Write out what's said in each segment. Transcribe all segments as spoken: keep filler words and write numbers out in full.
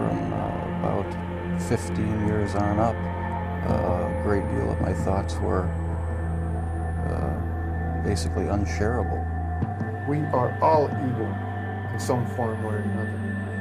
from uh, about fifteen years on up, uh, a great deal of my thoughts were uh, basically unshareable. We are all evil in some form or another.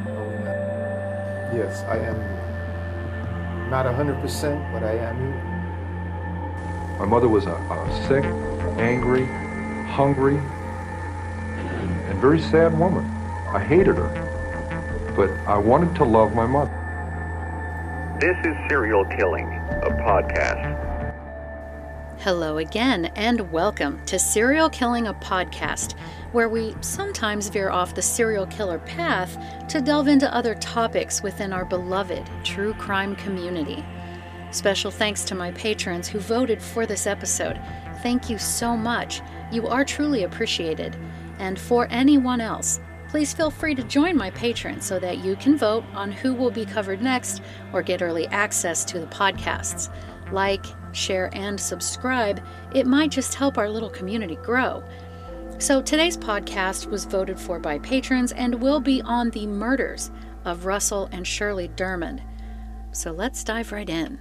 Yes, I am not one hundred percent, but I am evil. My mother was a, a sick, angry, hungry, and, and very sad woman. I hated her, but I wanted to love my mother. This is Serial Killing, a podcast. Hello again, and welcome to Serial Killing, a podcast, where we sometimes veer off the serial killer path to delve into other topics within our beloved true crime community. Special thanks to my patrons who voted for this episode. Thank you so much. You are truly appreciated. And for anyone else, please feel free to join my patrons so that you can vote on who will be covered next or get early access to the podcasts. Like, share, and subscribe. It might just help our little community grow. So today's podcast was voted for by patrons and will be on the murders of Russell and Shirley Dermond. So let's dive right in.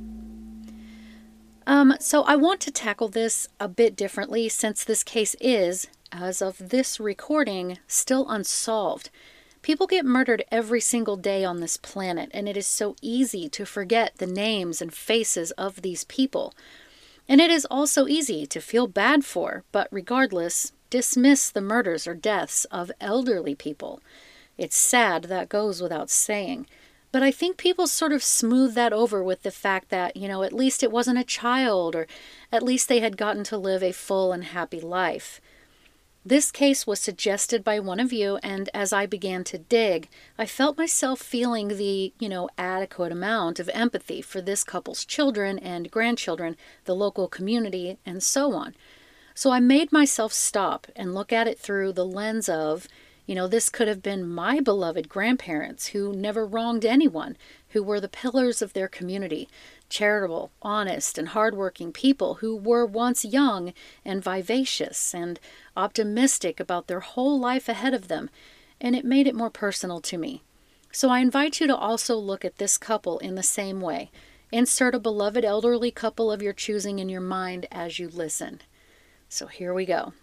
Um, so I want to tackle this a bit differently since this case is, as of this recording, still unsolved. People get murdered every single day on this planet, and it is so easy to forget the names and faces of these people. And it is also easy to feel bad for, but regardless, dismiss the murders or deaths of elderly people. It's sad, that goes without saying. But I think people sort of smooth that over with the fact that, you know, at least it wasn't a child, or at least they had gotten to live a full and happy life. This case was suggested by one of you, and as I began to dig, I felt myself feeling the, you know, adequate amount of empathy for this couple's children and grandchildren, the local community, and so on. So I made myself stop and look at it through the lens of, you know, this could have been my beloved grandparents who never wronged anyone, who were the pillars of their community, charitable, honest, and hardworking people who were once young and vivacious and optimistic about their whole life ahead of them, and it made it more personal to me. So I invite you to also look at this couple in the same way. Insert a beloved elderly couple of your choosing in your mind as you listen. So here we go.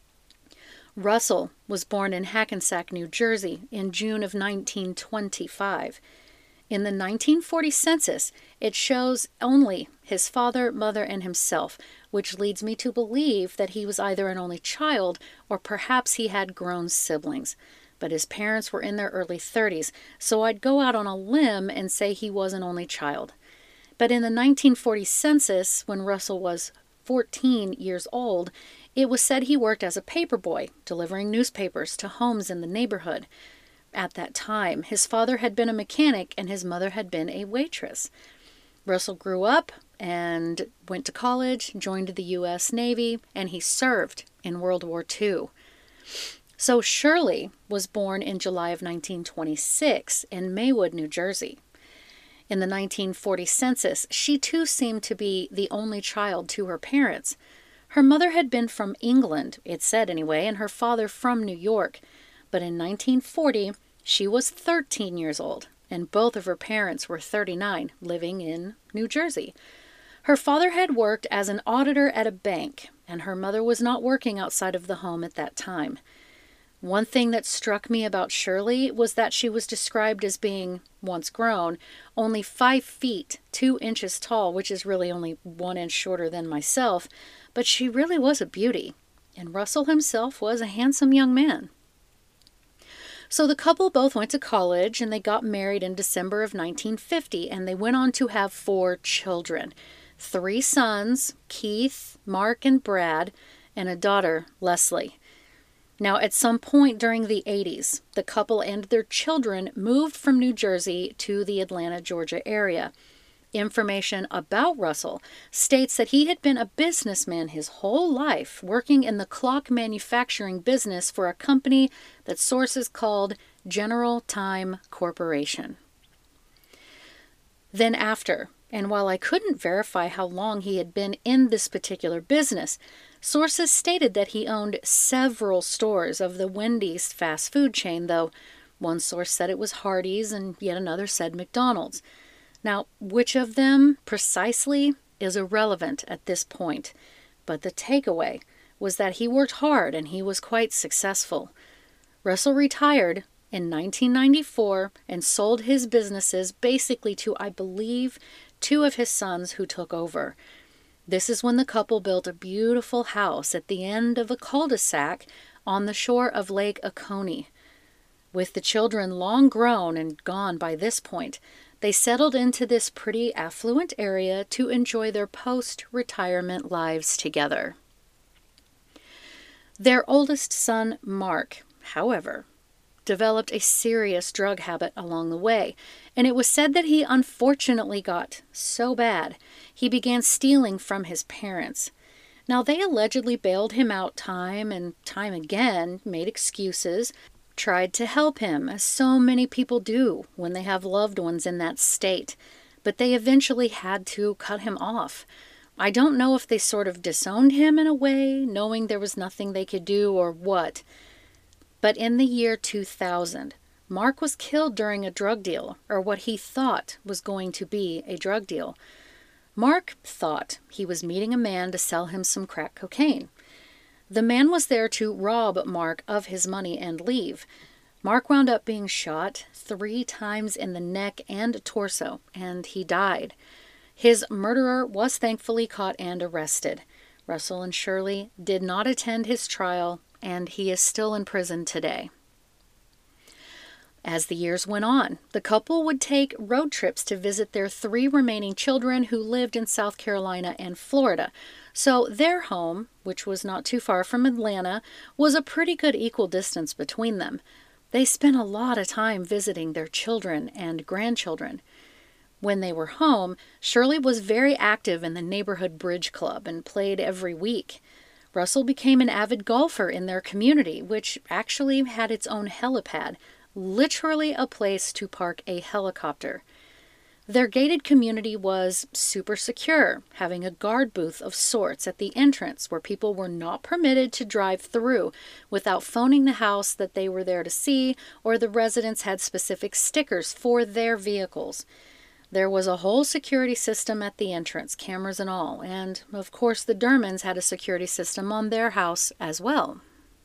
Russell was born in Hackensack, New Jersey in June of nineteen twenty-five. In the nineteen forty census, it shows only his father, mother, and himself, which leads me to believe that he was either an only child or perhaps he had grown siblings. But his parents were in their early thirties, so I'd go out on a limb and say he was an only child. But in the nineteen forty census, when Russell was fourteen years old, it was said he worked as a paperboy, delivering newspapers to homes in the neighborhood. At that time, his father had been a mechanic and his mother had been a waitress. Russell grew up and went to college, joined the U S Navy, and he served in World War Two. So Shirley was born in July of nineteen twenty-six in Maywood, New Jersey. In the nineteen forty census, she too seemed to be the only child to her parents. Her mother had been from England, it said anyway, and her father from New York. But in nineteen forty, she was thirteen years old, and both of her parents were thirty-nine, living in New Jersey. Her father had worked as an auditor at a bank, and her mother was not working outside of the home at that time. One thing that struck me about Shirley was that she was described as being, once grown, only five feet, two inches tall, which is really only one inch shorter than myself, but she really was a beauty, and Russell himself was a handsome young man. So the couple both went to college, and they got married in December of nineteen fifty, and they went on to have four children. Three sons, Keith, Mark, and Brad, and a daughter, Leslie. Now, at some point during the eighties, the couple and their children moved from New Jersey to the Atlanta, Georgia area. Information about Russell states that he had been a businessman his whole life, working in the clock manufacturing business for a company that sources called General Time Corporation. Then after, and while I couldn't verify how long he had been in this particular business, sources stated that he owned several stores of the Wendy's fast food chain, though One source said it was Hardee's and yet another said McDonald's. Now, which of them precisely is irrelevant at this point, but the takeaway was that he worked hard and he was quite successful. Russell retired in nineteen ninety-four and sold his businesses basically to, I believe, two of his sons who took over. This is when the couple built a beautiful house at the end of a cul-de-sac on the shore of Lake Oconee. With the children long grown and gone by this point, they settled into this pretty affluent area to enjoy their post-retirement lives together. Their oldest son, Mark, however, developed a serious drug habit along the way, and it was said that he unfortunately got so bad he began stealing from his parents. Now, they allegedly bailed him out time and time again, made excuses, tried to help him, as so many people do when they have loved ones in that state, but they eventually had to cut him off. I don't know if they sort of disowned him in a way, knowing there was nothing they could do or what. But in the year two thousand, Mark was killed during a drug deal, or what he thought was going to be a drug deal. Mark thought he was meeting a man to sell him some crack cocaine. The man was there to rob Mark of his money and leave. Mark wound up being shot three times in the neck and torso, and he died. His murderer was thankfully caught and arrested. Russell and Shirley did not attend his trial, and he is still in prison today. As the years went on, the couple would take road trips to visit their three remaining children who lived in South Carolina and Florida. So their home, which was not too far from Atlanta, was a pretty good equal distance between them. They spent a lot of time visiting their children and grandchildren. When they were home, Shirley was very active in the neighborhood bridge club and played every week. Russell became an avid golfer in their community, which actually had its own helipad, literally a place to park a helicopter. Their gated community was super secure, having a guard booth of sorts at the entrance where people were not permitted to drive through without phoning the house that they were there to see, or the residents had specific stickers for their vehicles. There was a whole security system at the entrance, cameras and all, and of course the Dermans had a security system on their house as well.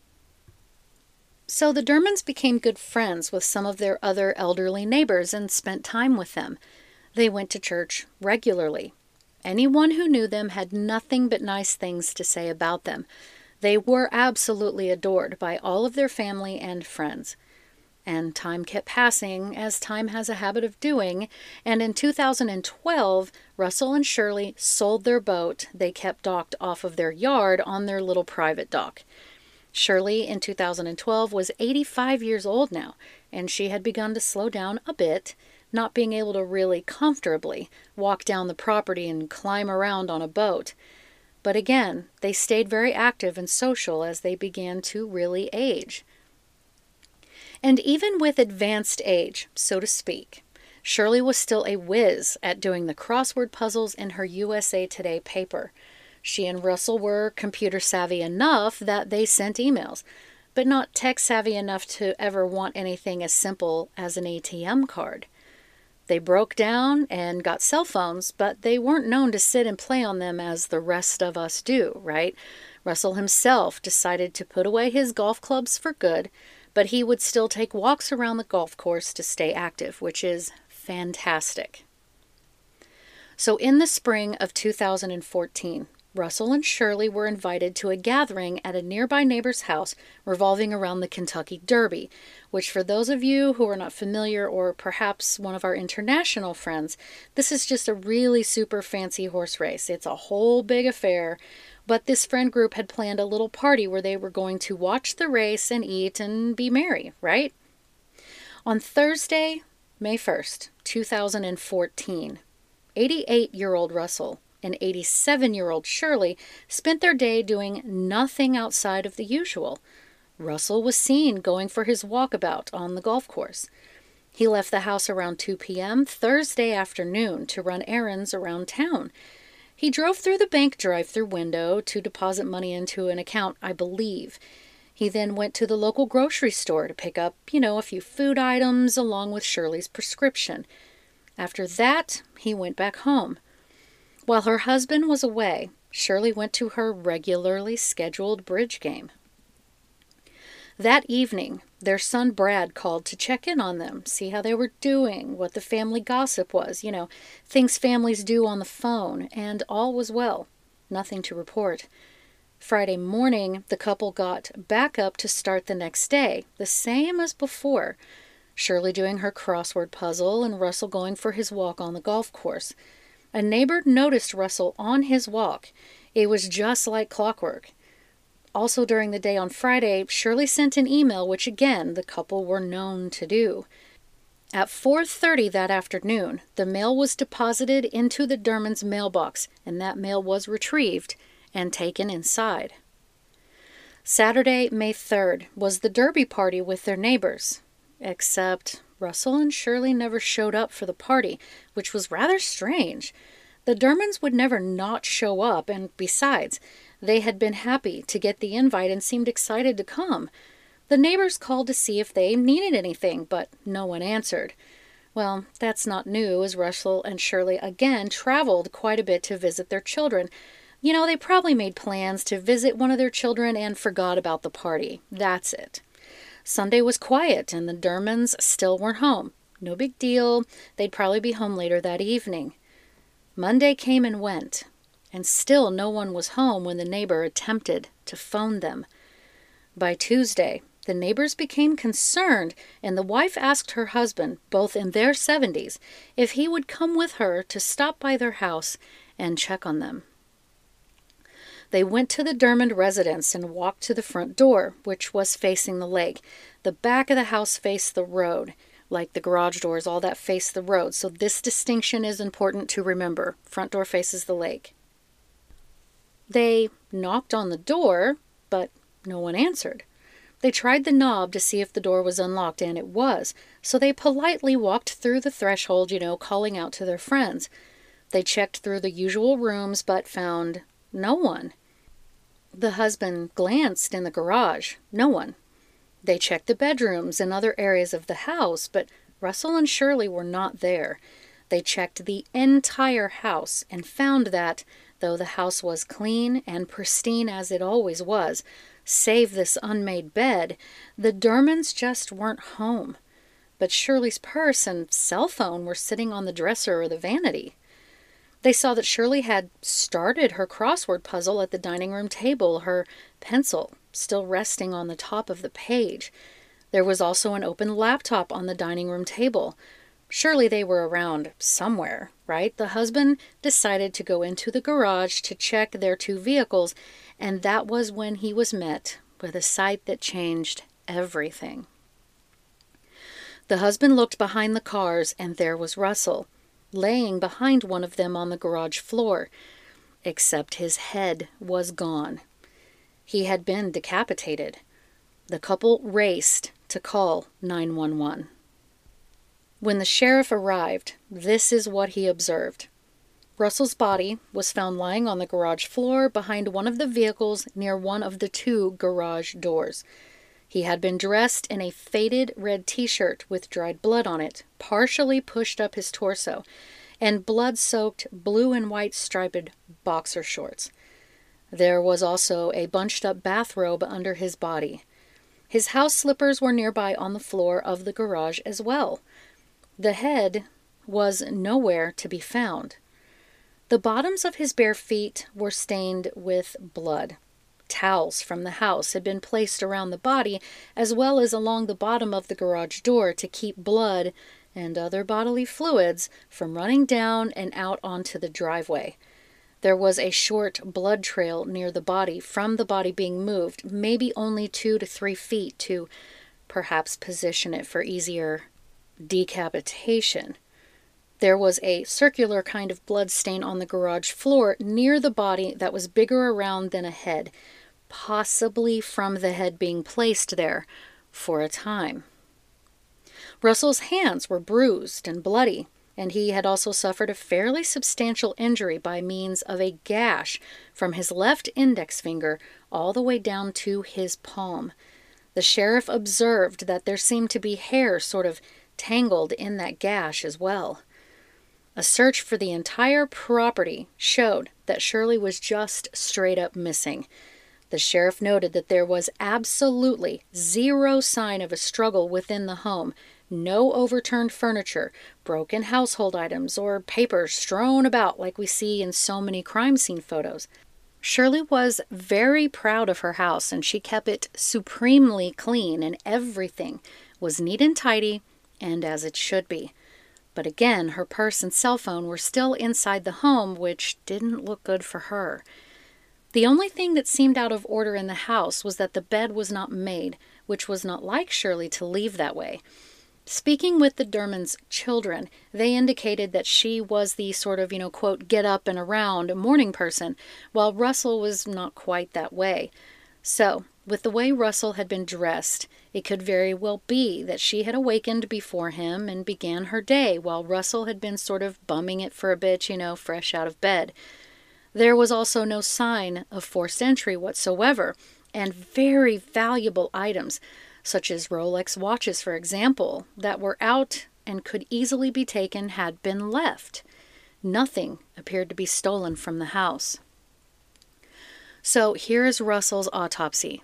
So the Dermans became good friends with some of their other elderly neighbors and spent time with them. They went to church regularly. Anyone who knew them had nothing but nice things to say about them. They were absolutely adored by all of their family and friends. And time kept passing, as time has a habit of doing, and in two thousand twelve, Russell and Shirley sold their boat they kept docked off of their yard on their little private dock. Shirley, in two thousand twelve, was eighty-five years old now, and she had begun to slow down a bit, not being able to really comfortably walk down the property and climb around on a boat. But again, they stayed very active and social as they began to really age. And even with advanced age, so to speak, Shirley was still a whiz at doing the crossword puzzles in her U S A Today paper. She and Russell were computer savvy enough that they sent emails, but not tech savvy enough to ever want anything as simple as an A T M card. They broke down and got cell phones, but they weren't known to sit and play on them as the rest of us do, right? Russell himself decided to put away his golf clubs for good, but he would still take walks around the golf course to stay active, which is fantastic. So in the spring of two thousand fourteen, Russell and Shirley were invited to a gathering at a nearby neighbor's house revolving around the Kentucky Derby, which for those of you who are not familiar, or perhaps one of our international friends, this is just a really super fancy horse race. It's a whole big affair, but this friend group had planned a little party where they were going to watch the race and eat and be merry, right? On Thursday, May first, two thousand fourteen, eighty-eight-year-old Russell and eighty-seven-year-old Shirley spent their day doing nothing outside of the usual. Russell was seen going for his walkabout on the golf course. He left the house around two p.m. Thursday afternoon to run errands around town. He drove through the bank drive-through window to deposit money into an account, I believe. He then went to the local grocery store to pick up, you know, a few food items along with Shirley's prescription. After that, he went back home. While her husband was away, Shirley went to her regularly scheduled bridge game. That evening, their son Brad called to check in on them, see how they were doing, what the family gossip was, you know, things families do on the phone, and all was well. Nothing to report. Friday morning, the couple got back up to start the next day, the same as before. Shirley doing her crossword puzzle and Russell going for his walk on the golf course. A neighbor noticed Russell on his walk. It was just like clockwork. Also during the day on Friday, Shirley sent an email, which again, the couple were known to do. At four thirty that afternoon, the mail was deposited into the Dermans' mailbox, and that mail was retrieved and taken inside. Saturday, May third, was the derby party with their neighbors, except Russell and Shirley never showed up for the party, which was rather strange. The Dermans would never not show up, and besides, they had been happy to get the invite and seemed excited to come. The neighbors called to see if they needed anything, but no one answered. Well, that's not new, as Russell and Shirley again traveled quite a bit to visit their children. You know, they probably made plans to visit one of their children and forgot about the party. That's it. Sunday was quiet, and the Dermans still weren't home. No big deal. They'd probably be home later that evening. Monday came and went, and still no one was home when the neighbor attempted to phone them. By Tuesday, the neighbors became concerned, and the wife asked her husband, both in their seventies, if he would come with her to stop by their house and check on them. They went to the Dermand residence and walked to the front door, which was facing the lake. The back of the house faced the road, like the garage doors, all that faced the road. So this distinction is important to remember. Front door faces the lake. They knocked on the door, but no one answered. They tried the knob to see if the door was unlocked, and it was. So they politely walked through the threshold, you know, calling out to their friends. They checked through the usual rooms, but found no one. The husband glanced in the garage. No one. They checked the bedrooms and other areas of the house, but Russell and Shirley were not there. They checked the entire house and found that, though the house was clean and pristine as it always was, save this unmade bed, the Dermans just weren't home. But Shirley's purse and cell phone were sitting on the dresser or the vanity. They saw that Shirley had started her crossword puzzle at the dining room table, her pencil still resting on the top of the page. There was also an open laptop on the dining room table. Surely they were around somewhere, right? The husband decided to go into the garage to check their two vehicles, and that was when he was met with a sight that changed everything. The husband looked behind the cars, and there was Russell, laying behind one of them on the garage floor, except his head was gone. He had been decapitated. The couple raced to call nine one one. When the sheriff arrived, this is what he observed. Russell's body was found lying on the garage floor behind one of the vehicles near one of the two garage doors. He had been dressed in a faded red t-shirt with dried blood on it, partially pushed up his torso, and blood-soaked blue and white striped boxer shorts. There was also a bunched-up bathrobe under his body. His house slippers were nearby on the floor of the garage as well. The head was nowhere to be found. The bottoms of his bare feet were stained with blood. Towels from the house had been placed around the body, as well as along the bottom of the garage door to keep blood and other bodily fluids from running down and out onto the driveway. There was a short blood trail near the body from the body being moved, maybe only two to three feet to perhaps position it for easier decapitation. There was a circular kind of blood stain on the garage floor near the body that was bigger around than a head, possibly from the head being placed there for a time. Russell's hands were bruised and bloody, and he had also suffered a fairly substantial injury by means of a gash from his left index finger all the way down to his palm. The sheriff observed that there seemed to be hair sort of tangled in that gash as well. A search for the entire property showed that Shirley was just straight up missing. The sheriff noted that there was absolutely zero sign of a struggle within the home, no overturned furniture, broken household items, or papers strewn about like we see in so many crime scene photos. Shirley was very proud of her house, and she kept it supremely clean, and everything was neat and tidy and as it should be. But again, her purse and cell phone were still inside the home, which didn't look good for her. The only thing that seemed out of order in the house was that the bed was not made, which was not like Shirley to leave that way. Speaking with the Dermans' children, they indicated that she was the sort of, you know, quote, get up and around morning person, while Russell was not quite that way. So, with the way Russell had been dressed, it could very well be that she had awakened before him and began her day, while Russell had been sort of bumming it for a bit, you know, fresh out of bed. There was also no sign of forced entry whatsoever, and very valuable items, such as Rolex watches, for example, that were out and could easily be taken had been left. Nothing appeared to be stolen from the house. So here is Russell's autopsy.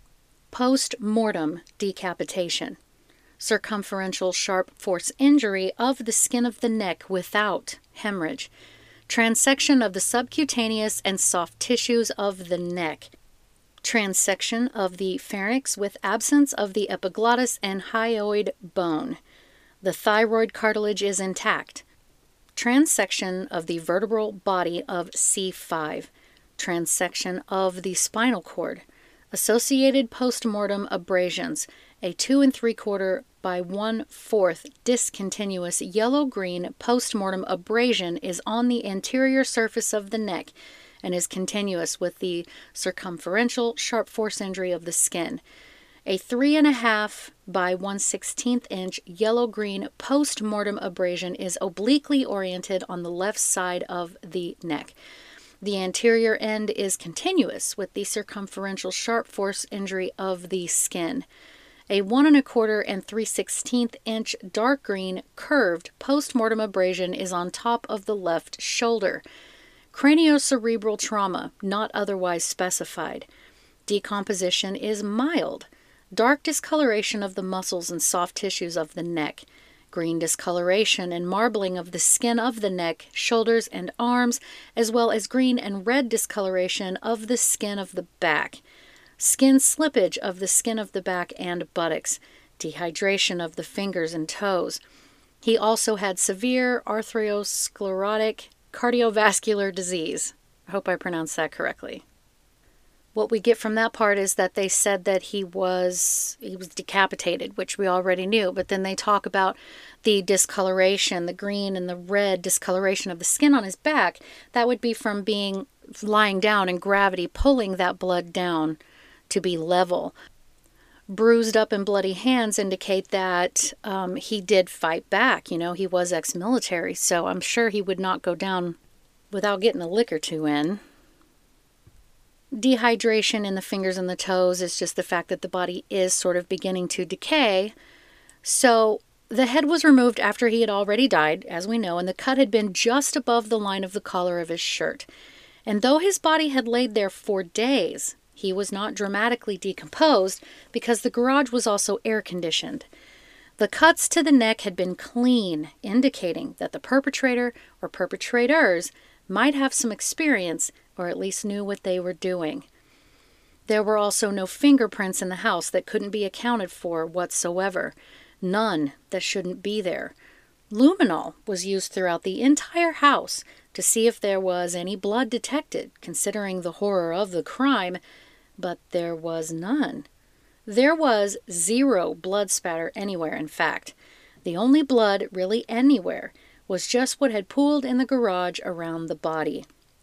Post-mortem decapitation. Circumferential sharp force injury of the skin of the neck without hemorrhage. Transection of the subcutaneous and soft tissues of the neck. Transection of the pharynx with absence of the epiglottis and hyoid bone. The thyroid cartilage is intact. Transection of the vertebral body of C five. Transection of the spinal cord. Associated postmortem abrasions. A two and three quarter by one fourth discontinuous yellow-green postmortem abrasion is on the anterior surface of the neck and is continuous with the circumferential sharp force injury of the skin. A three and a half by one sixteenth inch yellow-green post-mortem abrasion is obliquely oriented on the left side of the neck. The anterior end is continuous with the circumferential sharp force injury of the skin. A one and a quarter and three sixteenth inch dark green curved post-mortem abrasion is on top of the left shoulder. Craniocerebral trauma, not otherwise specified. Decomposition is mild. Dark discoloration of the muscles and soft tissues of the neck. Green discoloration and marbling of the skin of the neck, shoulders, and arms, as well as green and red discoloration of the skin of the back. Skin slippage of the skin of the back and buttocks. Dehydration of the fingers and toes. He also had severe arteriosclerotic cardiovascular disease. I hope I pronounced that correctly. What we get from that part is that they said that he was he was decapitated, which we already knew, but then they talk about the discoloration, the green and the red discoloration of the skin on his back. That would be from being lying down and gravity pulling that blood down to be level. Bruised up and bloody hands indicate that um, he did fight back. You know, he was ex-military, so I'm sure he would not go down without getting a lick or two in. Dehydration in the fingers and the toes is just the fact that the body is sort of beginning to decay. So the head was removed after he had already died, as we know, and the cut had been just above the line of the collar of his shirt. And though his body had laid there for days, he was not dramatically decomposed because the garage was also air-conditioned. The cuts to the neck had been clean, indicating that the perpetrator or perpetrators might have some experience or at least knew what they were doing. There were also no fingerprints in the house that couldn't be accounted for whatsoever. None that shouldn't be there. Luminol was used throughout the entire house to see if there was any blood detected, considering the horror of the crime, but there was none. There was zero blood spatter anywhere, in fact. The only blood really anywhere was just what had pooled in the garage around the body.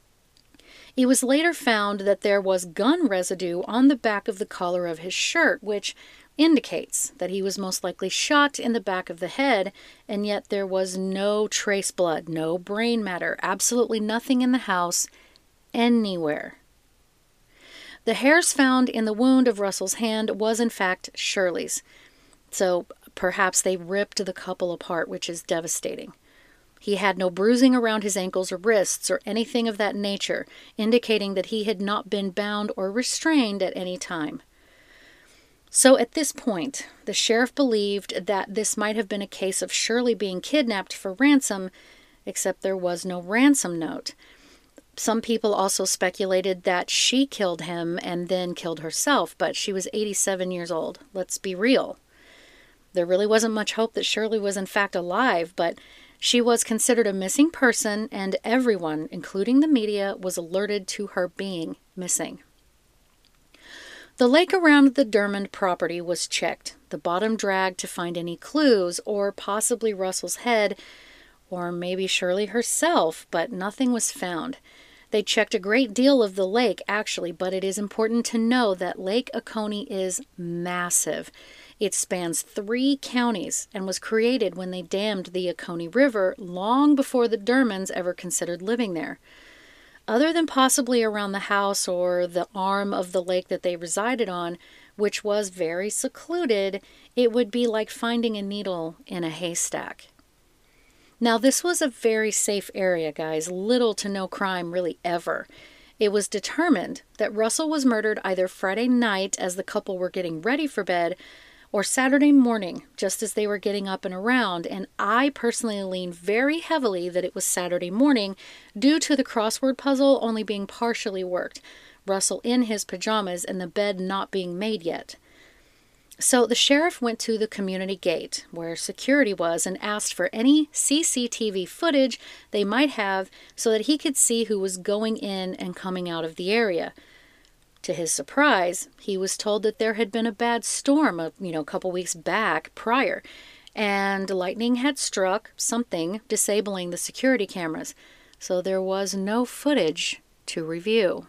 It was later found that there was gun residue on the back of the collar of his shirt, which indicates that he was most likely shot in the back of the head, and yet there was no trace blood, no brain matter, absolutely nothing in the house anywhere. The hairs found in the wound of Russell's hand was in fact Shirley's, so perhaps they ripped the couple apart, which is devastating. He had no bruising around his ankles or wrists or anything of that nature, indicating that he had not been bound or restrained at any time. So at this point, the sheriff believed that this might have been a case of Shirley being kidnapped for ransom, except there was no ransom note. Some people also speculated that she killed him and then killed herself, but she was eighty-seven years old. Let's be real. There really wasn't much hope that Shirley was in fact alive, but she was considered a missing person, and everyone, including the media, was alerted to her being missing. The lake around the Dermond property was checked, the bottom dragged to find any clues, or possibly Russell's head, or maybe Shirley herself, but nothing was found. They checked a great deal of the lake, actually, but it is important to know that Lake Oconee is massive. It spans three counties and was created when they dammed the Oconee River long before the Dermonds ever considered living there. Other than possibly around the house or the arm of the lake that they resided on, which was very secluded, it would be like finding a needle in a haystack. Now, this was a very safe area, guys. Little to no crime really ever. It was determined that Russell was murdered either Friday night as the couple were getting ready for bed or Saturday morning just as they were getting up and around, and I personally lean very heavily that it was Saturday morning due to the crossword puzzle only being partially worked, Russell in his pajamas and the bed not being made yet. So the sheriff went to the community gate where security was and asked for any C C T V footage they might have so that he could see who was going in and coming out of the area. To his surprise, he was told that there had been a bad storm a you know, a couple weeks back prior, and lightning had struck something, disabling the security cameras, so there was no footage to review.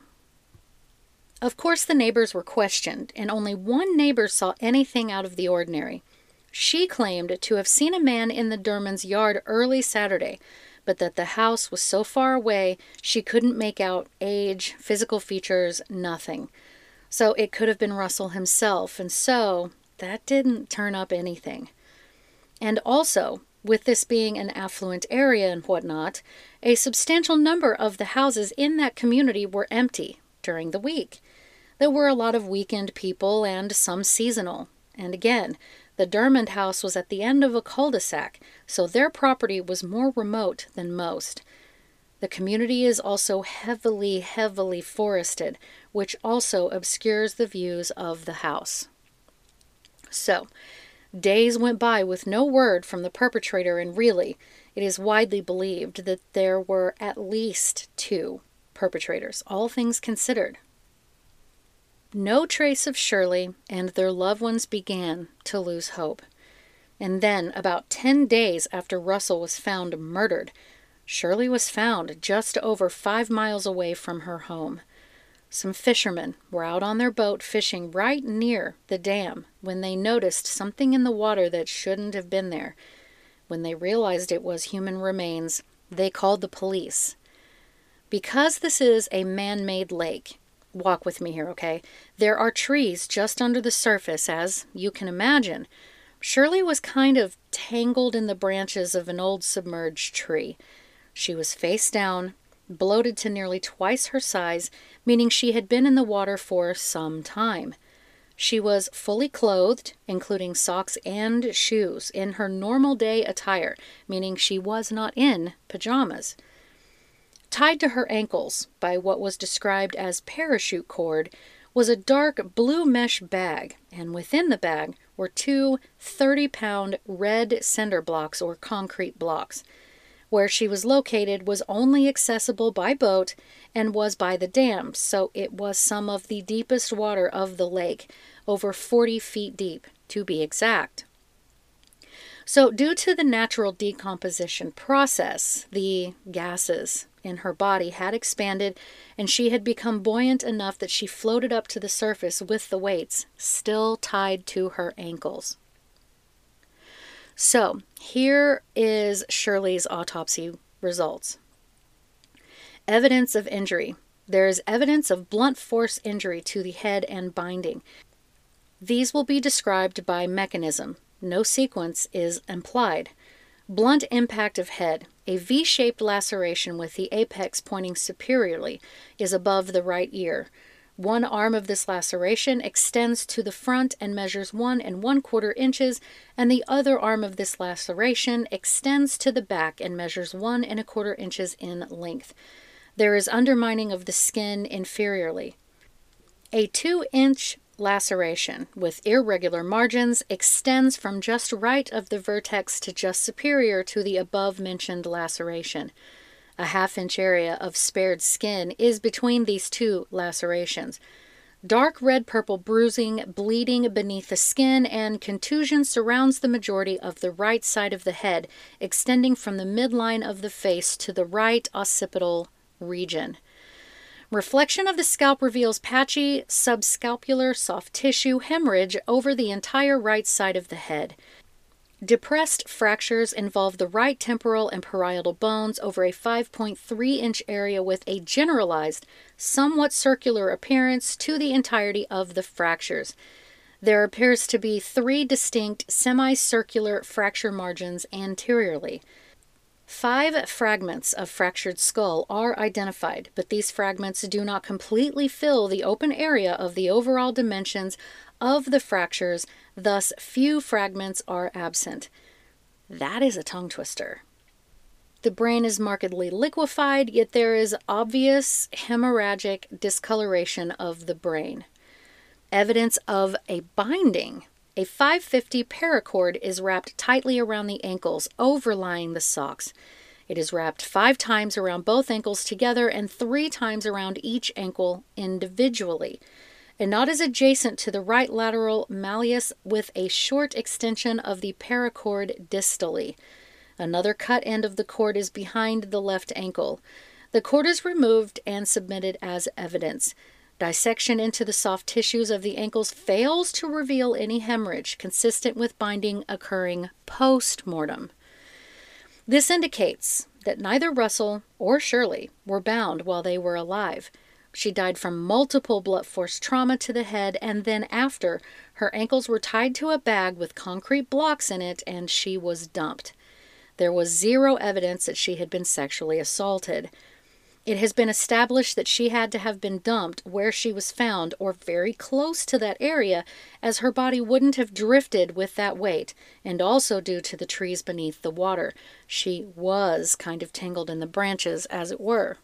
Of course, the neighbors were questioned, and only one neighbor saw anything out of the ordinary. She claimed to have seen a man in the Dermonds' yard early Saturday, but that the house was so far away she couldn't make out age, physical features, nothing. So it could have been Russell himself, and so that didn't turn up anything. And also, with this being an affluent area and whatnot, a substantial number of the houses in that community were empty during the week. There were a lot of weekend people and some seasonal. And again, the Dermond house was at the end of a cul-de-sac, so their property was more remote than most. The community is also heavily, heavily forested, which also obscures the views of the house. So, days went by with no word from the perpetrator, and really, it is widely believed that there were at least two perpetrators, all things considered. No trace of Shirley, and their loved ones began to lose hope. And then, about ten days after Russell was found murdered, Shirley was found just over five miles away from her home. Some fishermen were out on their boat fishing right near the dam when they noticed something in the water that shouldn't have been there. When they realized it was human remains, they called the police. Because this is a man-made lake, walk with me here, okay? There are trees just under the surface, as you can imagine. Shirley was kind of tangled in the branches of an old submerged tree. She was face down, bloated to nearly twice her size, meaning she had been in the water for some time. She was fully clothed, including socks and shoes, in her normal day attire, meaning she was not in pajamas. Tied to her ankles by what was described as parachute cord was a dark blue mesh bag, and within the bag were two thirty-pound red cinder blocks or concrete blocks. Where she was located was only accessible by boat and was by the dam, so it was some of the deepest water of the lake, over forty feet deep to be exact. So due to the natural decomposition process, the gases in her body had expanded, and she had become buoyant enough that she floated up to the surface with the weights still tied to her ankles. So, here is Shirley's autopsy results. Evidence of injury. There is evidence of blunt force injury to the head and binding. These will be described by mechanism. No sequence is implied. Blunt impact of head. A V-shaped laceration with the apex pointing superiorly is above the right ear. One arm of this laceration extends to the front and measures one and one quarter inches, and the other arm of this laceration extends to the back and measures one and a quarter inches in length. There is undermining of the skin inferiorly. A two-inch laceration with irregular margins extends from just right of the vertex to just superior to the above-mentioned laceration. A half-inch area of spared skin is between these two lacerations. Dark red-purple bruising, bleeding beneath the skin, and contusion surrounds the majority of the right side of the head, extending from the midline of the face to the right occipital region. Reflection of the scalp reveals patchy subscapular soft tissue hemorrhage over the entire right side of the head. Depressed fractures involve the right temporal and parietal bones over a five point three inch area with a generalized, somewhat circular appearance to the entirety of the fractures. There appears to be three distinct semicircular fracture margins anteriorly. Five fragments of fractured skull are identified, but these fragments do not completely fill the open area of the overall dimensions of the fractures, thus few fragments are absent. That is a tongue twister. The brain is markedly liquefied, yet there is obvious hemorrhagic discoloration of the brain. Evidence of a binding. A five fifty paracord is wrapped tightly around the ankles, overlying the socks. It is wrapped five times around both ankles together and three times around each ankle individually. A knot is adjacent to the right lateral malleus with a short extension of the paracord distally. Another cut end of the cord is behind the left ankle. The cord is removed and submitted as evidence. Dissection into the soft tissues of the ankles fails to reveal any hemorrhage consistent with binding occurring post-mortem. This indicates that neither Russell or Shirley were bound while they were alive. She died from multiple blunt force trauma to the head, and then after, her ankles were tied to a bag with concrete blocks in it, and she was dumped. There was zero evidence that she had been sexually assaulted. It has been established that she had to have been dumped where she was found or very close to that area, as her body wouldn't have drifted with that weight, and also due to the trees beneath the water. She was kind of tangled in the branches, as it were.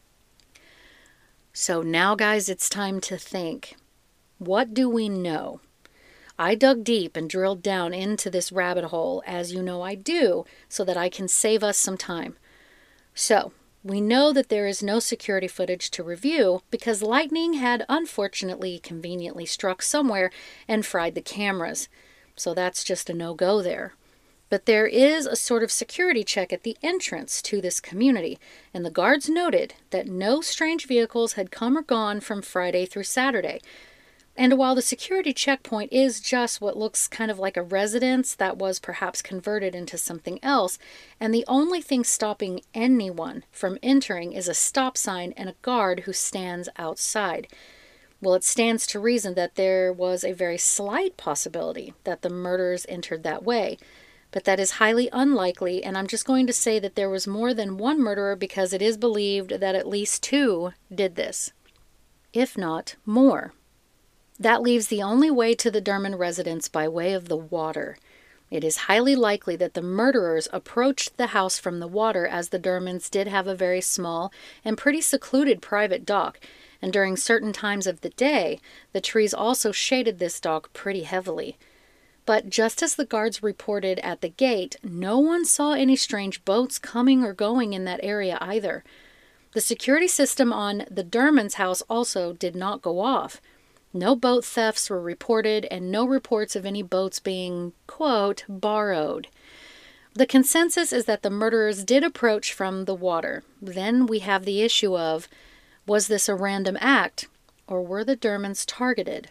So now, guys, it's time to think. What do we know? I dug deep and drilled down into this rabbit hole, as you know I do, so that I can save us some time. So, we know that there is no security footage to review because lightning had unfortunately conveniently struck somewhere and fried the cameras. So that's just a no-go there. But there is a sort of security check at the entrance to this community, and the guards noted that no strange vehicles had come or gone from Friday through Saturday. And while the security checkpoint is just what looks kind of like a residence that was perhaps converted into something else, and the only thing stopping anyone from entering is a stop sign and a guard who stands outside. Well, it stands to reason that there was a very slight possibility that the murderers entered that way. But that is highly unlikely, and I'm just going to say that there was more than one murderer because it is believed that at least two did this, if not more. That leaves the only way to the Derman residence by way of the water. It is highly likely that the murderers approached the house from the water, as the Dermans did have a very small and pretty secluded private dock, and during certain times of the day, the trees also shaded this dock pretty heavily. But just as the guards reported at the gate, no one saw any strange boats coming or going in that area either. The security system on the Derman's house also did not go off. No boat thefts were reported, and no reports of any boats being, quote, borrowed. The consensus is that the murderers did approach from the water. Then we have the issue of, was this a random act, or were the Dermans targeted?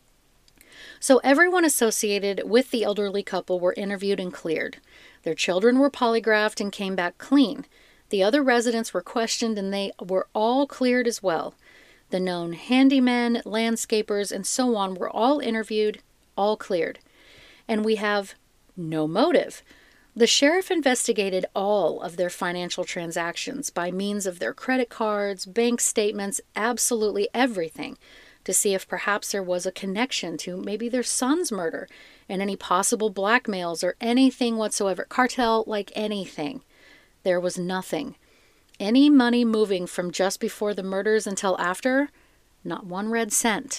So everyone associated with the elderly couple were interviewed and cleared. Their children were polygraphed and came back clean. The other residents were questioned and they were all cleared as well. The known handymen, landscapers, and so on were all interviewed, all cleared. And we have no motive. The sheriff investigated all of their financial transactions by means of their credit cards, bank statements, absolutely everything, to see if perhaps there was a connection to maybe their son's murder and any possible blackmails or anything whatsoever, cartel, like anything. There was nothing. Any money moving from just before the murders until after, not one red cent.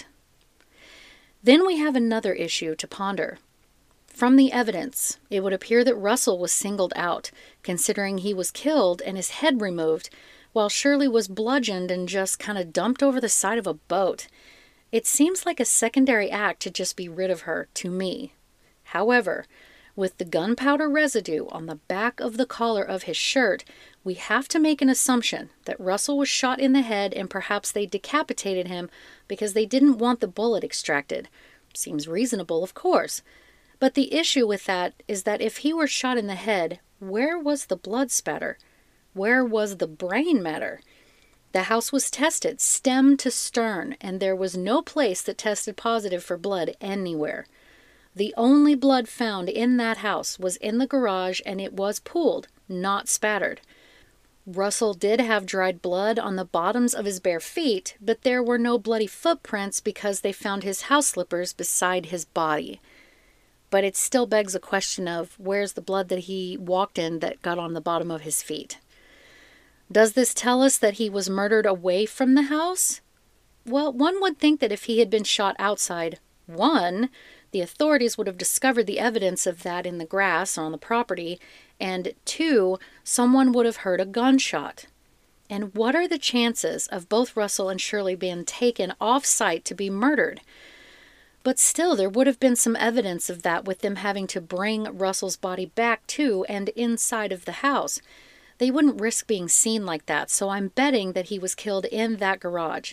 Then we have another issue to ponder. From the evidence, it would appear that Russell was singled out, considering he was killed and his head removed, while Shirley was bludgeoned and just kind of dumped over the side of a boat. It seems like a secondary act to just be rid of her, to me. However, with the gunpowder residue on the back of the collar of his shirt, we have to make an assumption that Russell was shot in the head and perhaps they decapitated him because they didn't want the bullet extracted. Seems reasonable, of course. But the issue with that is that if he were shot in the head, where was the blood spatter? Where was the brain matter? The house was tested, stem to stern, and there was no place that tested positive for blood anywhere. The only blood found in that house was in the garage, and it was pooled, not spattered. Russell did have dried blood on the bottoms of his bare feet, but there were no bloody footprints because they found his house slippers beside his body. But it still begs a question of where's the blood that he walked in that got on the bottom of his feet? Does this tell us that he was murdered away from the house? Well, one would think that if he had been shot outside, one, the authorities would have discovered the evidence of that in the grass on the property, and two, someone would have heard a gunshot. And what are the chances of both Russell and Shirley being taken off-site to be murdered? But still, there would have been some evidence of that with them having to bring Russell's body back to and inside of the house. They wouldn't risk being seen like that, so I'm betting that he was killed in that garage.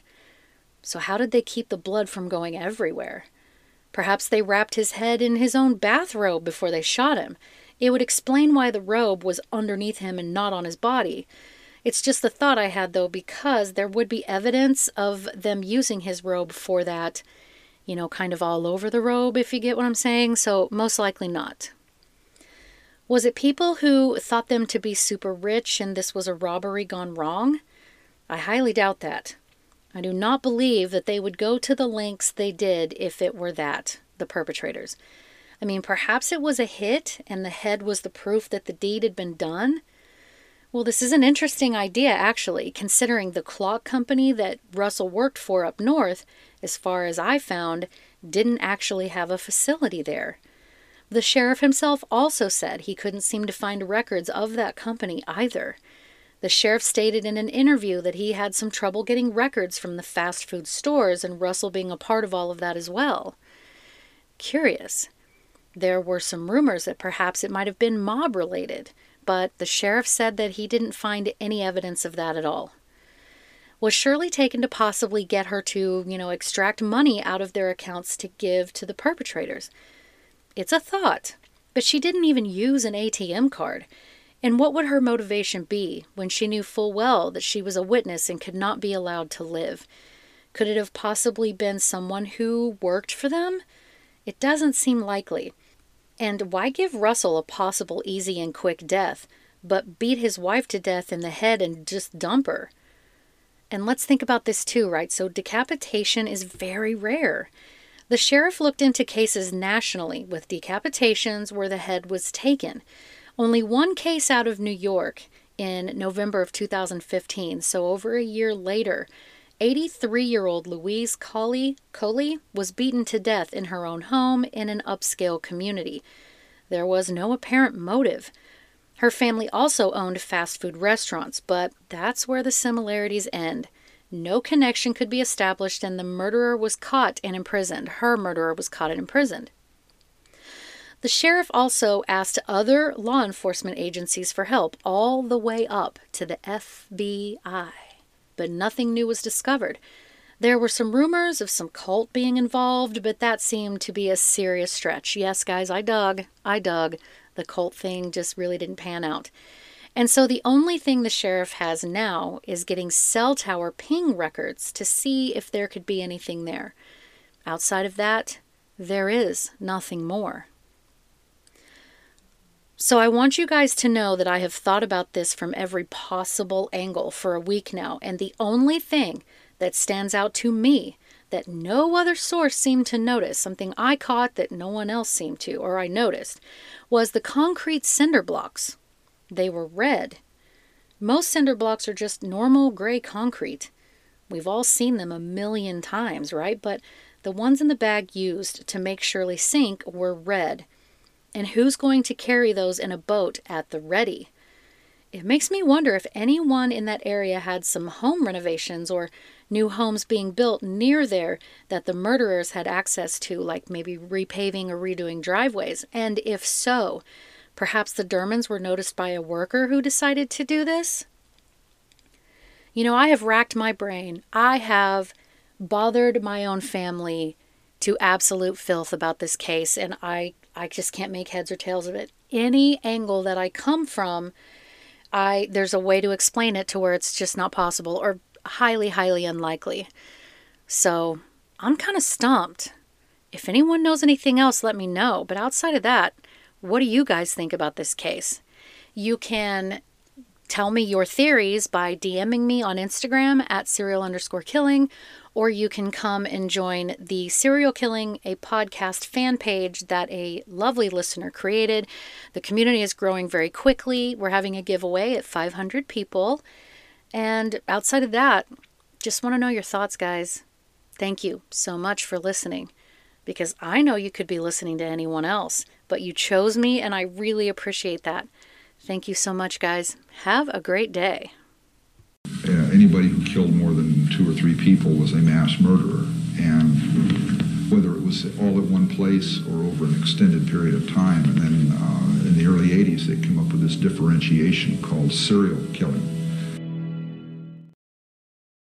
So how did they keep the blood from going everywhere? Perhaps they wrapped his head in his own bathrobe before they shot him. It would explain why the robe was underneath him and not on his body. It's just the thought I had, though, because there would be evidence of them using his robe for that, you know, kind of all over the robe, if you get what I'm saying, so most likely not. Was it people who thought them to be super rich and this was a robbery gone wrong? I highly doubt that. I do not believe that they would go to the lengths they did if it were that, the perpetrators. I mean, perhaps it was a hit and the head was the proof that the deed had been done. Well, this is an interesting idea, actually, considering the clock company that Russell worked for up north, as far as I found, didn't actually have a facility there. The sheriff himself also said he couldn't seem to find records of that company either. The sheriff stated in an interview that he had some trouble getting records from the fast food stores and Russell being a part of all of that as well. Curious. There were some rumors that perhaps it might have been mob-related, but the sheriff said that he didn't find any evidence of that at all. Was Shirley taken to possibly get her to, you know, extract money out of their accounts to give to the perpetrators? It's a thought, but she didn't even use an A T M card. And what would her motivation be when she knew full well that she was a witness and could not be allowed to live? Could it have possibly been someone who worked for them? It doesn't seem likely. And why give Russell a possible easy and quick death, but beat his wife to death in the head and just dump her? And let's think about this too, right? So decapitation is very rare. The sheriff looked into cases nationally with decapitations where the head was taken. Only one case out of New York in November of two thousand fifteen, so over a year later, eighty-three-year-old Louise Coley, Coley was beaten to death in her own home in an upscale community. There was no apparent motive. Her family also owned fast food restaurants, but that's where the similarities end. No connection could be established and the murderer was caught and imprisoned. Her murderer was caught and imprisoned. The sheriff also asked other law enforcement agencies for help, all the way up to the F B I. But nothing new was discovered. There were some rumors of some cult being involved, but that seemed to be a serious stretch. Yes, guys, I dug. I dug. The cult thing just really didn't pan out. And so the only thing the sheriff has now is getting cell tower ping records to see if there could be anything there. Outside of that, there is nothing more. So I want you guys to know that I have thought about this from every possible angle for a week now, and the only thing that stands out to me that no other source seemed to notice, something I caught that no one else seemed to, or I noticed, was the concrete cinder blocks. They were red. Most cinder blocks are just normal gray concrete. We've all seen them a million times, right? But the ones in the bag used to make Shirley sink were red. And who's going to carry those in a boat at the ready? It makes me wonder if anyone in that area had some home renovations or new homes being built near there that the murderers had access to, like maybe repaving or redoing driveways. And if so, perhaps the Dermans were noticed by a worker who decided to do this? You know, I have racked my brain. I have bothered my own family to absolute filth about this case, and I, I just can't make heads or tails of it. Any angle that I come from, I there's a way to explain it to where it's just not possible or highly, highly unlikely. So I'm kind of stumped. If anyone knows anything else, let me know. But outside of that, what do you guys think about this case? You can tell me your theories by DMing me on Instagram at serial underscore killing, or you can come and join the Serial Killing, a podcast fan page that a lovely listener created. The community is growing very quickly. We're having a giveaway at five hundred people. And outside of that, just want to know your thoughts, guys. Thank you so much for listening, because I know you could be listening to anyone else, but you chose me, and I really appreciate that. Thank you so much, guys. Have a great day. Uh, anybody who killed more than two or three people was a mass murderer, and whether it was all at one place or over an extended period of time. And then uh, in the early eighties, they came up with this differentiation called serial killing.